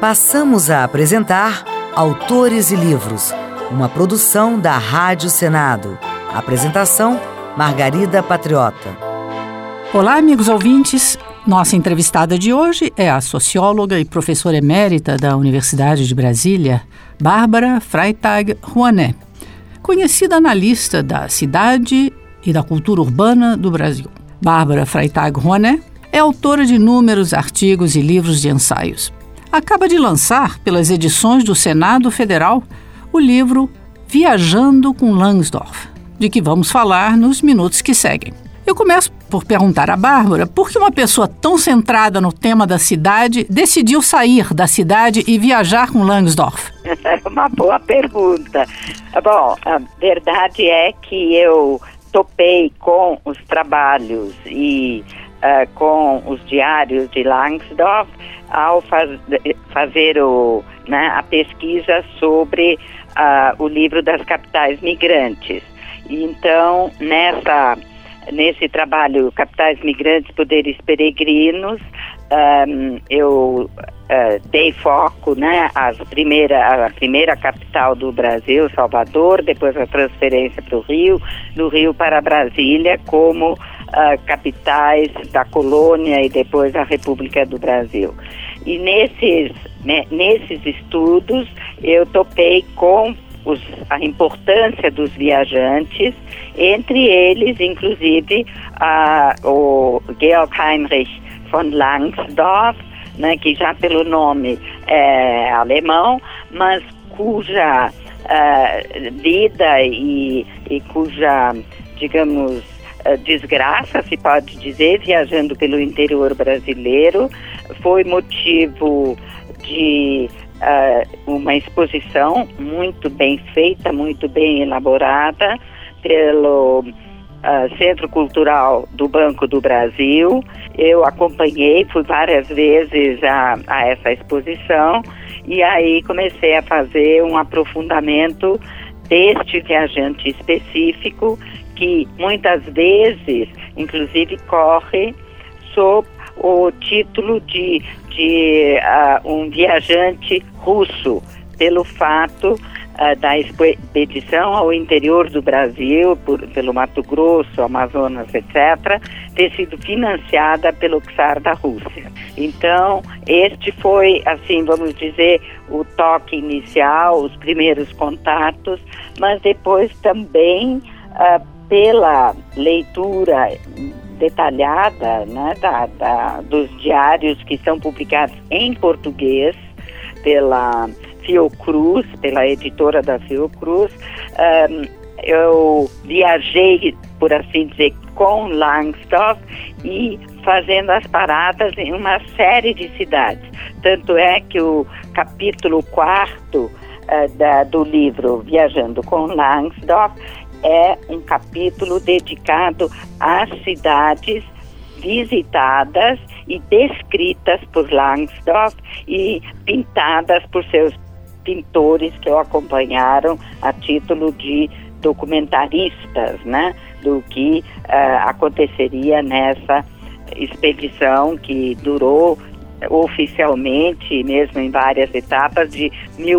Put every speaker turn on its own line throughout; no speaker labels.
Passamos a apresentar Autores e Livros, uma produção da Rádio Senado. Apresentação, Margarida Patriota.
Olá, amigos ouvintes. Nossa entrevistada de hoje é a socióloga e professora emérita da Universidade de Brasília, Bárbara Freytag-Rouanet, conhecida analista da cidade e da cultura urbana do Brasil. Bárbara Freytag-Rouanet é autora de inúmeros artigos e livros de ensaios. Acaba de lançar, pelas edições do Senado Federal, o livro Viajando com Langsdorff, de que vamos falar nos minutos que seguem. Eu começo por perguntar à Bárbara por que uma pessoa tão centrada no tema da cidade decidiu sair da cidade e viajar com Langsdorff.
Uma boa pergunta. Bom, a verdade é que eu topei com os trabalhos e com os diários de Langsdorff ao fazer a pesquisa sobre o livro das capitais migrantes. Então, nesse trabalho Capitais Migrantes, Poderes Peregrinos, eu dei foco à primeira capital do Brasil, Salvador, depois a transferência para o Rio, do Rio para Brasília, como capitais da colônia e depois a República do Brasil. E nesses estudos eu topei com a importância dos viajantes, entre eles, inclusive, o Georg Heinrich von Langsdorff, que já pelo nome é alemão, mas cuja vida e cuja, digamos, desgraça, se pode dizer, viajando pelo interior brasileiro, foi motivo de uma exposição muito bem feita, muito bem elaborada pelo Centro Cultural do Banco do Brasil. Eu acompanhei, fui várias vezes a essa exposição e aí comecei a fazer um aprofundamento deste viajante específico que muitas vezes, inclusive, corre sob o título de um viajante russo, pelo fato da expedição ao interior do Brasil, pelo Mato Grosso, Amazonas, etc., ter sido financiada pelo czar da Rússia. Então, este foi, assim, vamos dizer, o toque inicial, os primeiros contatos, mas depois também, pela leitura detalhada dos diários que são publicados em português pela Fiocruz, pela editora da Fiocruz, eu viajei, por assim dizer, com Langsdorff e fazendo as paradas em uma série de cidades. Tanto é que o capítulo 4 do livro Viajando com Langsdorff é um capítulo dedicado às cidades visitadas e descritas por Langsdorff e pintadas por seus pintores que o acompanharam a título de documentaristas, do que aconteceria nessa expedição que durou oficialmente, mesmo em várias etapas, de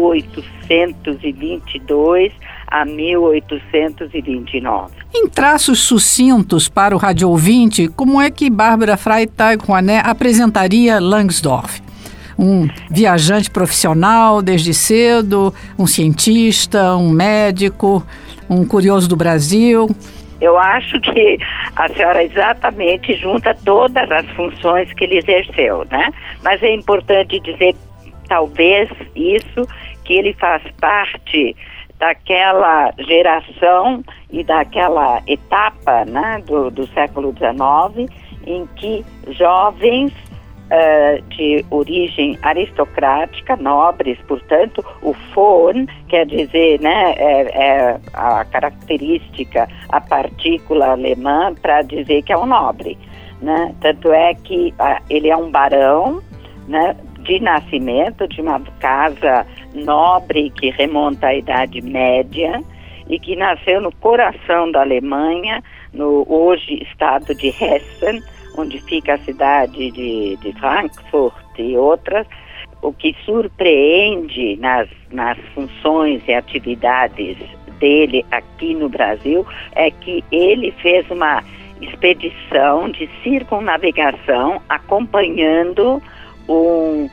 1822 a 1829.
Em traços sucintos para o rádio ouvinte, como é que Bárbara Freytag-Rouanet apresentaria Langsdorff? Um viajante profissional desde cedo, um cientista, um médico, um curioso do Brasil?
Eu acho que a senhora exatamente junta todas as funções que ele exerceu, Mas é importante dizer, talvez, isso, que ele faz parte daquela geração e daquela etapa do século XIX em que jovens de origem aristocrática, nobres, portanto, o von quer dizer, é a característica, a partícula alemã para dizer que é um nobre, Tanto é que ele é um barão, de nascimento, de uma casa nobre que remonta à Idade Média e que nasceu no coração da Alemanha, no hoje estado de Hessen, onde fica a cidade de Frankfurt e outras, o que surpreende nas funções e atividades dele aqui no Brasil é que ele fez uma expedição de circunnavegação acompanhando um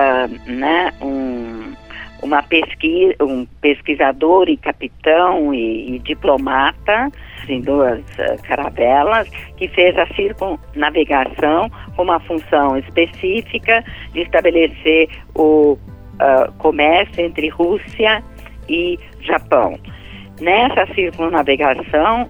pesquisador e capitão e diplomata em 2 caravelas, que fez a circunnavegação com uma função específica de estabelecer o comércio entre Rússia e Japão. Nessa circunnavegação,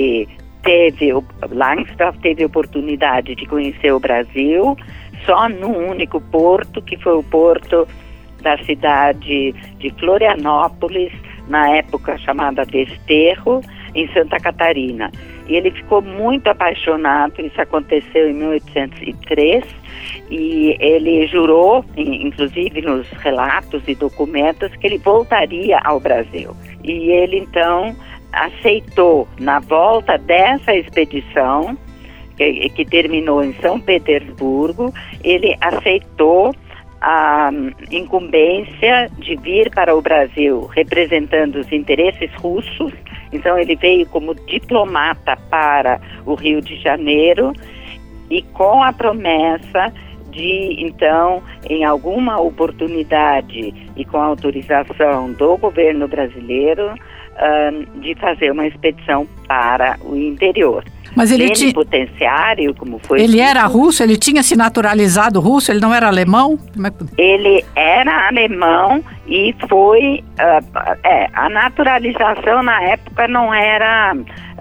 Langsdorff teve a oportunidade de conhecer o Brasil só num único porto, que foi o porto da cidade de Florianópolis, na época chamada Desterro, em Santa Catarina. E ele ficou muito apaixonado, isso aconteceu em 1803, e ele jurou, inclusive nos relatos e documentos, que ele voltaria ao Brasil. E ele então aceitou, na volta dessa expedição, que terminou em São Petersburgo, ele aceitou a incumbência de vir para o Brasil representando os interesses russos. Então ele veio como diplomata para o Rio de Janeiro e com a promessa de, então, em alguma oportunidade e com a autorização do governo brasileiro, de fazer uma expedição para o interior.
Mas ele tinha
potenciário, como foi.
Ele era russo? Ele tinha se naturalizado russo? Ele não era alemão?
Ele era alemão e foi. A naturalização na época não era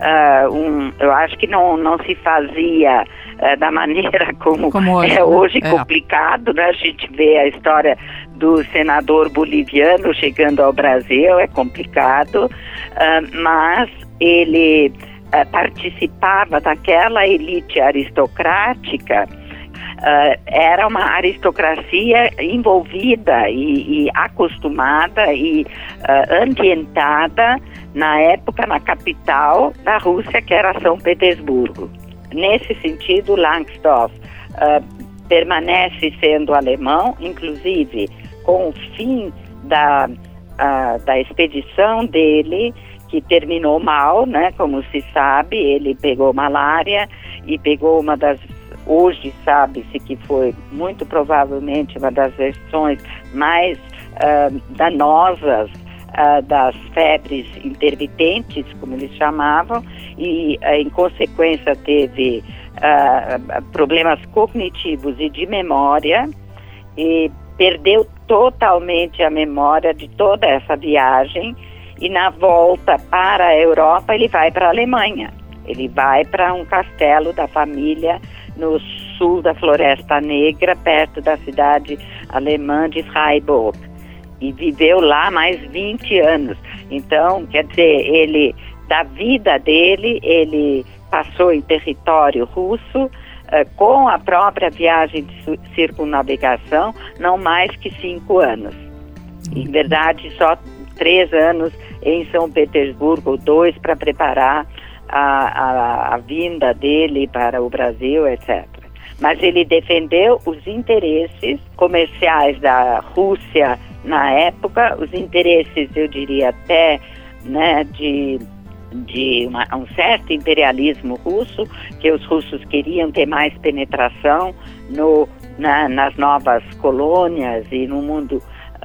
eu acho que não se fazia da maneira como é hoje, complicado, né? A gente vê a história do senador boliviano chegando ao Brasil, é complicado, mas ele participava daquela elite aristocrática, era uma aristocracia envolvida e acostumada e ambientada na época na capital da Rússia, que era São Petersburgo. Nesse sentido, Langsdorff permanece sendo alemão, inclusive com o fim da expedição dele, que terminou mal, né? Como se sabe, ele pegou malária e pegou hoje sabe-se que foi muito provavelmente uma das versões mais danosas das febres intermitentes, como eles chamavam, e em consequência teve problemas cognitivos e de memória, e perdeu totalmente a memória de toda essa viagem. E na volta para a Europa, ele vai para a Alemanha. Ele vai para um castelo da família no sul da Floresta Negra, perto da cidade alemã de Freiburg. E viveu lá mais 20 anos. Então, quer dizer, da vida dele, ele passou em território russo, com a própria viagem de circunnavegação, não mais que 5 anos. Em verdade, só 3 anos em São Petersburgo, 2 para preparar a vinda dele para o Brasil, etc. Mas ele defendeu os interesses comerciais da Rússia na época, os interesses, eu diria até, né, de um certo imperialismo russo, que os russos queriam ter mais penetração nas novas colônias e no mundo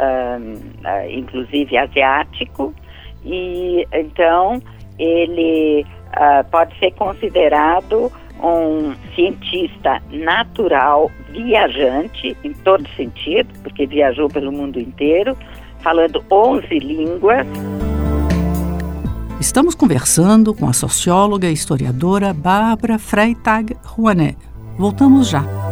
inclusive asiático, e então ele pode ser considerado um cientista natural, viajante em todo sentido, porque viajou pelo mundo inteiro, falando 11 línguas.
Estamos conversando com a socióloga e historiadora Bárbara Freitag-Rouanet. Voltamos já.